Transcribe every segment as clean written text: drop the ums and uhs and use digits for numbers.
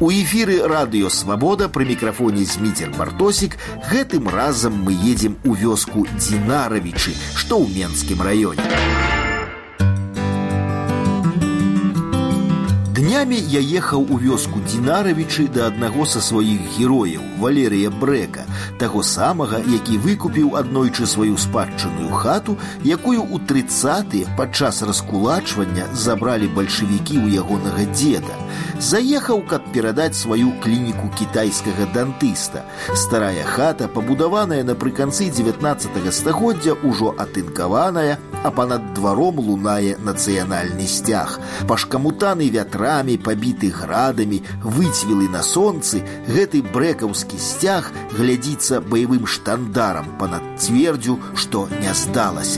У эфіры радыё «Свабода» пры мікрафоне Зміцер Бартосік. Гэтым разам мы едзем у вёску Дзінаравічы, што ў Менскім раёне. Днямі я ехаў у вёску Дзінаравічы да аднаго са сваіх герояў, Валерыя Брэка, таго самага, які выкупіў аднойчы сваю спадчынную хату, якую ў 30-е падчас раскулачвання забралі бальшавікі ў ягонага дзеда. Заехаў, каб перадаць сваю клініку кітайскага дантыста. Старая хата, пабудаваная напрыканцы 19 стагоддзя, ужо атынкаваная, а панад дваром лунае нацыянальны сцяг. Пашкамутаны вятрамі, пабіты градамі, выцвілы на сонцы, гэты брэкаўскі сцяг глядзіцца баявым штандарам панад цвердзю, што не здалася.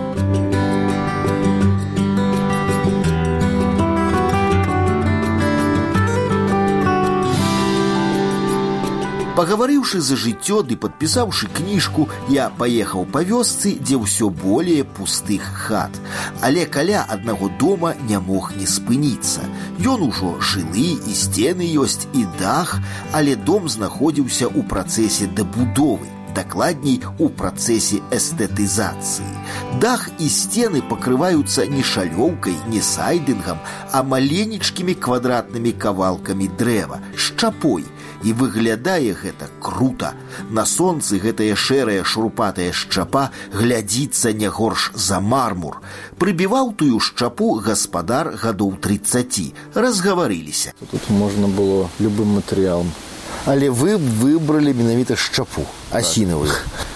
Пагаварыўшы за жыццё ды падпісаўшы кніжку, я паехаў па вёсцы, дзе ўсё более пустых хат. Але каля аднаго дома не мог не спыніцца. Ён ужо жылы, і сцены ёсць, і дах, але дом знаходзіўся ў працэсе дабудовы. Дакладней, у працэсе эстэтызацыі. Дах і сцены пакрываюцца не шалёўкай, не сайдынгам, а маленечкімі квадратнымі кавалкамі дрэва, шчапой. І выглядае гэта крута. На сонцы гэтая шэрая шурпатая шчапа глядзіцца не горш за мармур. Прыбіваў тую шчапу гаспадар гадоў 30. Разгаварыліся. Тут можна было любым матэрыялам. Але вы выбралі менавіта шчапу, асінавую.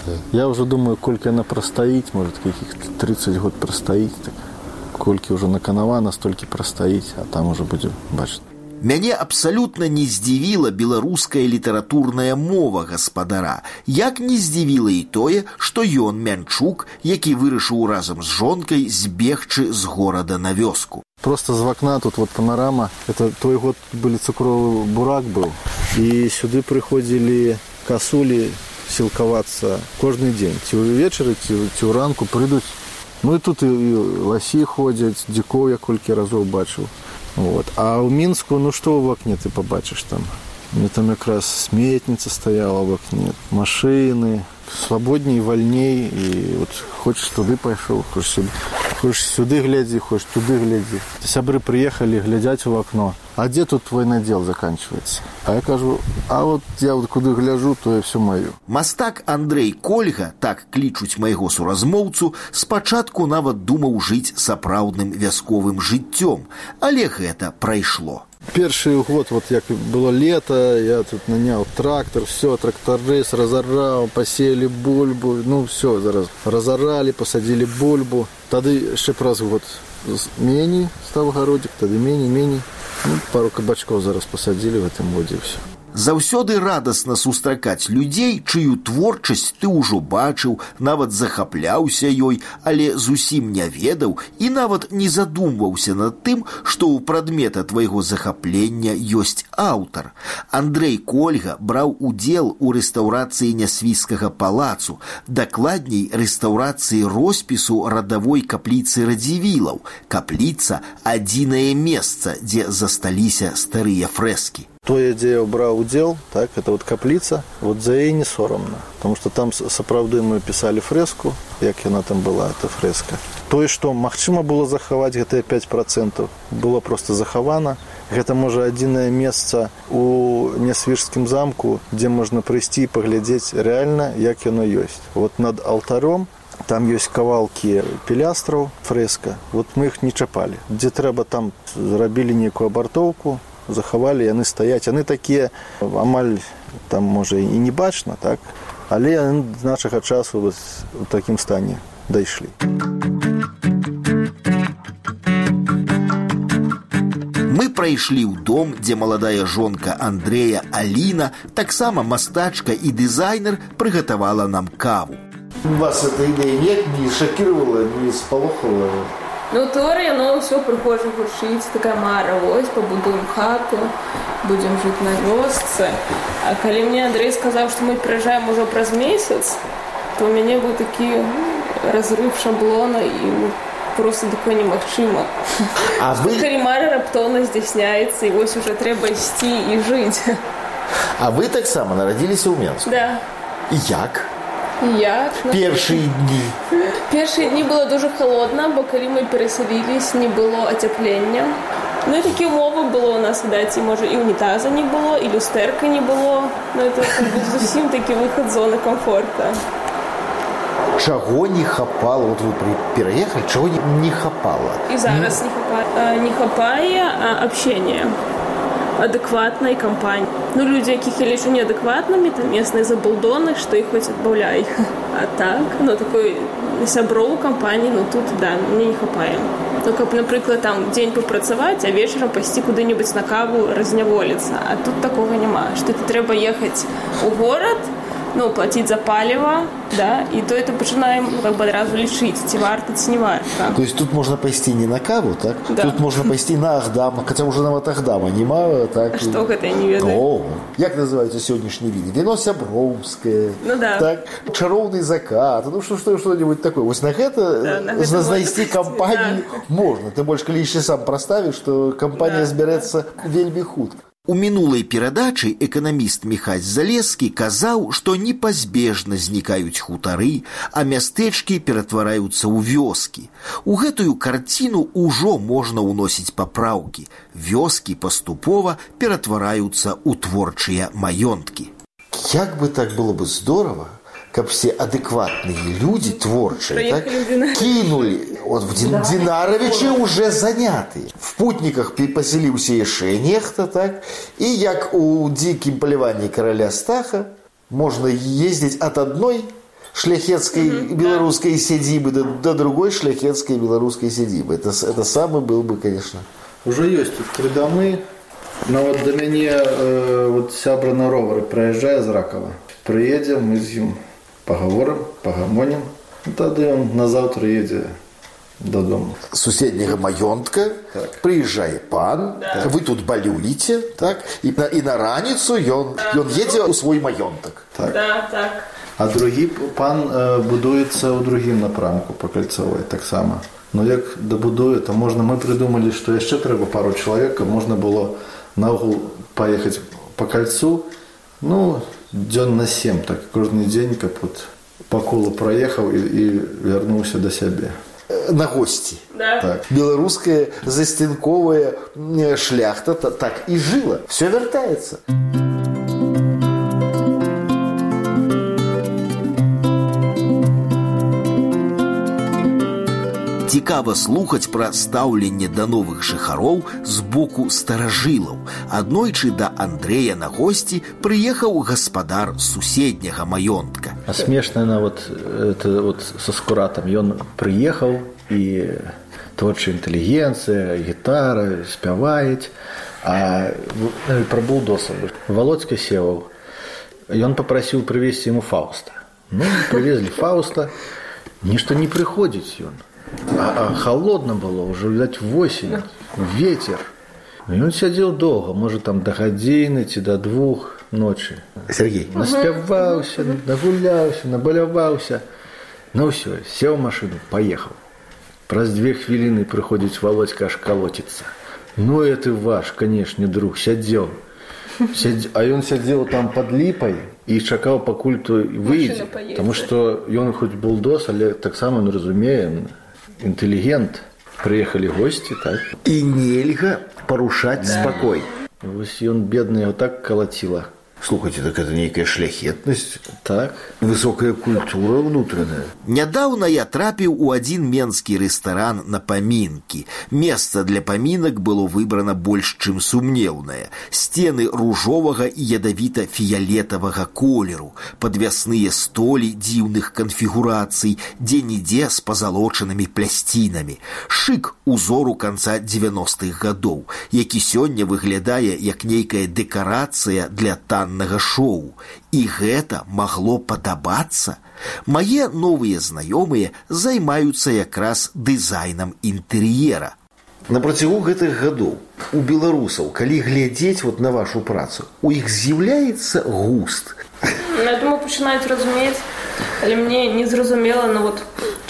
Я ўжо думаю, колькі яна прастаіць, можа, каких-то 30 год прастаіць. Так, колькі ўжо наканавана, столькі прастаіць, а там ужо будзем бачыць. Мяне абсалютна не здзівіла беларуская літаратурная мова гаспадара. Як не здзівіла і тое, што ён мянчук, які вырашыў разам з жонкай збегчы з горада на вёску. Просто з вакна тут вот панорама. Это той год былі цукровы бурак быў. І сюды прыходзілі касулі сілкавацца кожны дзень. Ці ўвечары, ці ў ранку прыйдуць. Ну і тут і ласі ходзяць, дзікоў я колькі разоў бачыў. Вот. А ў Мінску, ну што ў вакне ты пабачыш там? Мне там якраз сметніца стаяла ў вакне, машыны, свабодней, вальней, і вот хочаш туды пайшоў, хочаш сюды глядзі, хочаш туды глядзі. Сябры прыехалі, глядзяць у акно. А дзе тут твой надзел заканчваецца? А я кажу, а вот я вот куды гляжу, то я всё маё. Мастак Андрэй Кольга, так клічуць майго суразмоўцу, спачатку нават думаў жыць сапраўдным вясковым жыццём, але гэта прайшло. Першы год, вот як было лето, я тут нанял трактор, все, тракторист разорал, посеяли бульбу, ну все, зараз разорали, посадили бульбу. Тады ще праз год меней став городик, тады меней. Ну, пару кабачков зараз посадили в этом году, и все. Заўсёды радасна сустракаць людзей, чыю творчасць ты ўжо бачыў, нават захапляўся ёй, але зусім не ведаў і нават не задумваўся над тым, што ў прадмета твайго захаплення ёсць аўтар. Андрэй Кольга браў удзел у рэстаўрацыі Нясвіжскага палацу, дакладней рэстаўрацыі роспісу радавой капліцы Радзівілаў. Капліца – адзінае месца, дзе засталіся старыя фрэскі. Тое, дзе я браў удзел, так, это вот капліца, вот за яе не сорамна, потому что там сапраўды мы пісалі фрэску, як яна там была, эта фрэска. Тое, што магчыма было захаваць гэтыя 5%, было просто захавана. Гэта, можа, адзінае месца у Нясвіжскім замку, дзе можна прыйсці і паглядзець рэальна, як яно ёсць. Вот над алтаром там ёсць кавалкі пілястраў, фрэска, вот мы іх не чапалі. Дзе трэба, там зрабілі нейкую абартоўку, захавалі, яны стаяць, яны такія амаль там можа і не бачна, так, але яны з нашага часу вот у такім стане дайшлі. Мы прайшлі ў дом, дзе маладая жонка Андрэя Аліна, таксама мастачка і дызайнер, прыгатавала нам каву. Вас эта ідэя не шакіравала, не спалохала? Ну, теория, но все прыходзіць гучыць, такая мара, вось, пабудуем хату, будем жыць на вёсцы. А калі мне Андрей сказаў, што мы прыязджаем ужо праз месяц, то у мяне быў такі разрыв шаблона, і просто такое немагчыма. А вы... Калі-мара раптоўна здзяйсняецца, і вось уже трэба ісці і жыць. А вы таксама нарадзіліся ў Менску? Да. І як? Як? Першыя дні. Першыя дні было дуже холодна, бо калі мы перасялілись, не было ацяплення. Ну і такі умовы было у нас, відаць, і можа і унітаза не было, і люстэрка не было. Ну это зусім такі выхад з зоны комфорта. Чаго не хапала? Вот вы пераехалі, чаго не хапала? І зараз не хапае общения. Адэкватнай кампаніі. Ну, людзі, якіх я лічу неадэкватнымі, там местныя забулдоны, што іх хоць адбаўляй. А так, ну, такой сяброў кампаніі, ну, тут, да, мне не хапае. Ну, каб, напрыклад, там дзень папрацаваць, а вечарам пайсці куды-небудзь на каву разняволіцца. А тут такога няма. Што ты трэба ехаць у горад, ну, плаціць за паліва, да, і то это пачынаем, ну, как бы адразу лічыць, ці варта, ці не варта. То есть тут можна пайсці не на каву, так? Да. Тут можна пайсці на Ахдам, хаця ўжо нават Ахдама няма, так? А што гэта, я не ведаю. О, як называюцца сённяшнія віды? Віно сяброўскае, ну, да. Так, чароўны закат, ну, што-нибудь такое. Вось на гэта, да, знайсці кампанію да. Можна. Ты больш калі яшчэ сам праставіш, што кампанія да, збярэцца вельмі хутка. У мінулай перадачы эканаміст Міхась Залескі казаў, што непазбежна знікаюць хутары, а мястэчкі ператвараюцца ў вёскі. У гэтую карціну ўжо можна ўносіць папраўкі. Вёскі паступова ператвараюцца ў творчыя маёнткі. Як бы так было бы здорова, каб все адэкватные люди, творчие, так, кинули. Вот в Динаровиче уже заняты. В Путниках поселился еще нехто, так. И як у диким поливании короля Стаха можно ездить от одной шляхетской белорусской сядибы до другой шляхетской белорусской сядибы. Это самый был бы, конечно. Уже есть тут 3 домы. Но вот до меня вот сябра на ровары проезжая из Ракова. Приедем, мы с ним поговорим, погамоним. Тогда он на завтра едет додому. Суседняга маёнтка, так. Приезжает пан, да. Вы тут балюете, так, и на раніцу ён едзе ў свой маёнтак. Так. Да, так. А другі пан будуецца ў другім напрамку по Кальцовой, так само. Но як добудуе, то можна, мы придумали, что яшчэ трэба пару чалавек, можна было наогул поехать по кольцу, ну, дзён на 7, так, кожны дзень, каб вот по колу проехал и вернулся до сябе. На гости. Да. Так. Белорусская застенковая шляхта так и жила. Все вертается. Цікава слухаць пра стаўленне да новых жыхароў з боку старажылаў. Аднойчы да Андрэя на госці прыехаў гаспадар суседняга маёнтка. А смешна на это со скуратам. Ён прыехаў і творчая інтэлігенцыя, гітара, спяваюць. А пра булдоса. Володька Севаў. Ён папрасіў прывезці яму Фауста. Ну, прывезлі Фауста. Нішто не прыходзіць ён. А холодно было, уже, видать, в осень, ветер. И он сидел долго, может, там до гадзіны ці до 2 ночи. Сергей. Наспяваўся, нагуляўся, набаляваўся. Ну все, сел в машину, поехал. Праз 2 хвилины приходит Володька, аж колотится. Ну это ваш, конечно, друг, сядзел. А он сидел там под липой и чакал, пакуль то выйдзе. Потому что он хоть булдос, але так само, ну, разумеем, интеллигент. Приехали гости, так. И нельга порушать спокой. Вось ён бедный его так колотило. Слухайте, так это некая шляхетность. Так. Высокая культура внутренняя. Нядаўна я трапіў у один менскі рэстаран на памінкі. Месца для памінак было выбрана больш чым сумнеўнае. Сцены ружовага і ядавіта-фіялетавага колеру, падвясныя столі дзіўных канфігурацый, дзе-нідзе з пазалочанымі плясцінамі. Шык узору канца 90-х гадоў, які сёння выглядае як нейкая дэкарацыя для шоу. І гэта магло падабацца. Мае новыя знаёмыя займаюцца якраз дызайнам інтэр'ера. На працягу гэтых гадоў у беларусаў, калі глядзець вот на вашу працу, у іх з'яўляецца густ. Я думаю, пачынаюць разумець, але мне не зразумела, ну вот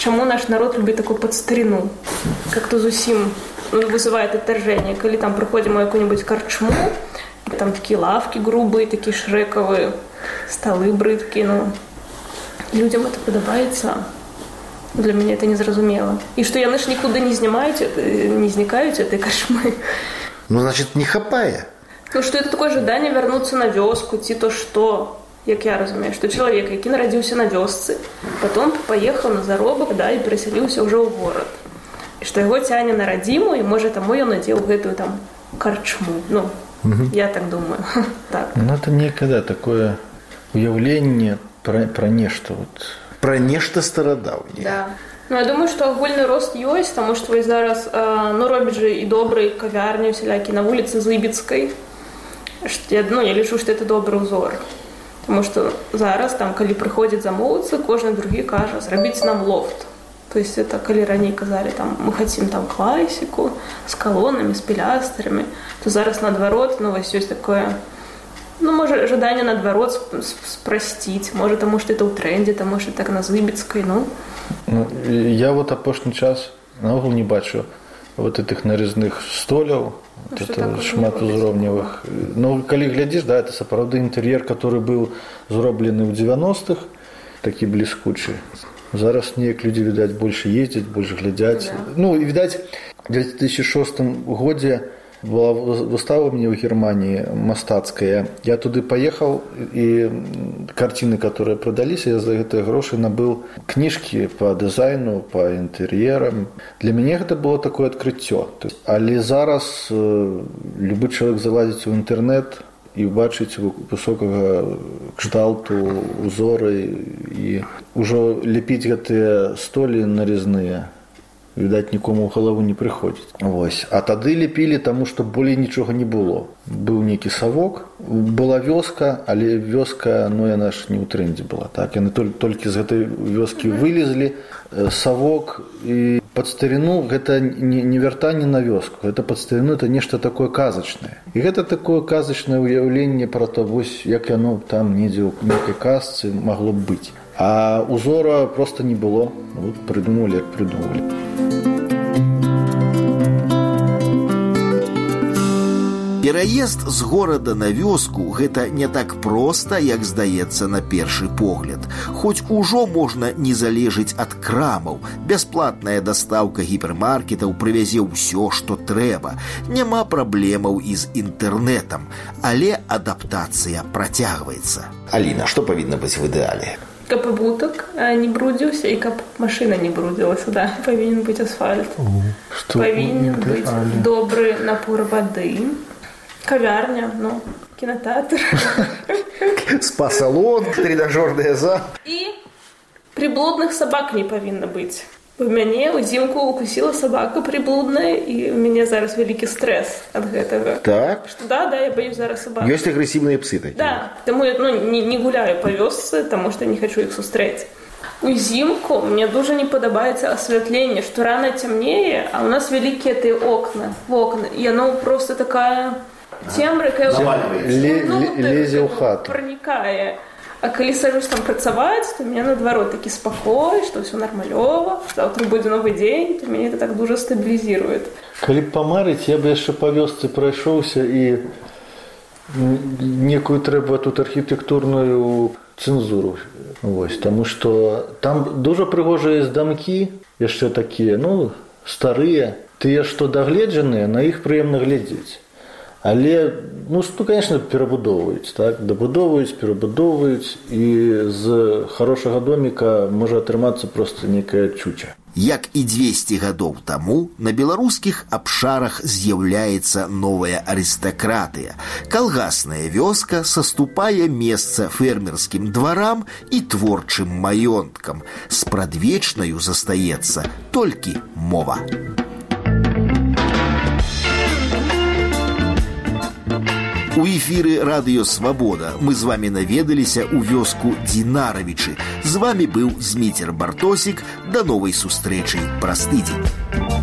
чаму наш народ любіць такую падстарину, как-то зусім вызывает отторжение. Когда там приходим в какую-нибудь корчму, там такие лавки грубые, такие шрековые, столы брыдкие, людям это подобается. Для меня это незразумело. И что яны ж никуда не зникают этой корчмы. Значит, не хапае. Что это такое жаданне вернуться на вёску, ці то что, як я разумею, что человек, який нарадзіўся на вёсцы, потом поехал на заробак, и переселился уже в город. И что его тянет на радзіму, и может тому ён надел гэтую там корчму. Я так думаю. Так. Это некогда такое уявление про нечто. Про нечто стародаўняе. Да. Я думаю, что агульны рост ёсць, потому что вы зараз робяць же и добрые кавярні всякие на улице Зыбіцкай. Я лічу, что это добрый узор. Потому что зараз, там, калі приходят замоўцы, кожны другі кажа, зрабіць нам лофт. То есть это, калі раней казали, там, мы хотим там классику с колоннами, с пилястрами, то зараз наоборот, есть такое, может, ожидание наоборот спростить, может, потому что это в тренде, потому что так на Зыбіцкай, Я апошні час наогул не бачу этих нарезных столяў, шматузроўневых. Калі глядзіш, это сапраўды інтэр'ер, который был зроблены ў 90-х, такі бліскучы. Зараз неяк людзі, відаць, больше ездзяць, больше глядзяць. І, відаць, в 2006 годзе была выстава у меня в Германии мастацкая. Я туды поехал, и картины, которые продались, я за гэтыя грошы набыл книжки по дизайну, по интерьерам. Для меня это было такое открыццё. Але зараз любы чалавек залазіць у інтэрнэт і бачыць высокага кшталту узоры і ўжо лепіць гэтыя столі нарезныя. Відаць, нікому ў галаву не прыходзіць. А тады лепілі, таму што болей нічога не было. Быў нейкі савок, была вёска, але вёска, яна ж не ў трендзе была. Так? Яны толькі з гэтай вёскі вылезлі, савок, і пад старину гэта не вяртанне на вёску, гэта пад старину, это нешта такое казачнае. І гэта такое казачнае ўяўленне пра то, як яно там недзе ў нейкай казцы магло б быць. А узора просто не было. Придумали, як придумали. Пераезд з горада на вёску – гэта не так проста, як здаецца на першы погляд. Хоць ужо можна не залежыць ад крамаў. Бясплатная дастаўка гіпермаркетаў прывязе ўсё, што трэба. Няма праблемаў і з інтэрнэтам. Але адаптацыя працягваецца. Аліна, што павінна быць в ідэале? Каб абутак не брудзіўся і каб машына не брудзілася, павінен быць асфальт. Павінен быць добры напор вады. Кавярня, кинотеатр. Спа-салон, тренажерная зал. И приблудных собак не павінна быць. У мяне ўзімку укусила собака приблудная, и у меня зараз вялікі стресс от гэтага. Так? Да, я боюсь зараз собак. Ёсць агрэсіўныя псы такие? Да, тому я не гуляю по вёсцы, потому что не хочу их сустрэць. Узімку мне дуже не падабаецца асвятленне, што рано цямнее, а у нас вялікія тыя окна. І оно просто такая цемра, якая лезе ў хату. Пранікае. А калі сажусь там працаваць, то у меня наадварот такі спакой, што ўсё нармалёва, завтра будзе новы дзень, то мяне это так дуже стабілізіруе. Калі б памарыць, я б яшчэ па вёсцы прайшоўся і некую трэба тут архітэктурную цэнзуру. Таму што там дуже прыгожыя дамкі, яшчэ такія, старыя, тыя, што дагледжаныя, на іх прыемна глядзець. Але, конечно, перабудоўваюць, так? Дабудоўваюць, перабудоўваюць, і з хорошага доміка можа атрымацца проста некая чуча. Як і 200 гадоў таму, на беларускіх абшарах з'яўляецца новая арыстакратыя. Калгасная вёска саступае месца фермерскім дварам і творчым маёнткам. Спрадвечнаю застаецца толькі мова. У эфіры радыё «Свабода» мы з вамі наведаліся ў вёску Дзінаравічы. З вамі быў Зміцер Бартосік. Да новай сустрэчы праз тыдзень.